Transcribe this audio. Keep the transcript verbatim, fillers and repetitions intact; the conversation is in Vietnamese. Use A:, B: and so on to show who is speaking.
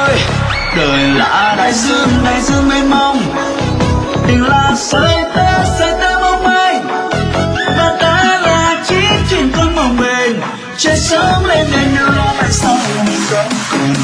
A: ơi, đời là đại dương, đại dương mênh mông, tình là sợi tơ, sợi tơ mong manh, và ta là chiếc thuyền con mộng bềnh, trời sớm lên đèn đưa lo tại sao mình vẫn còn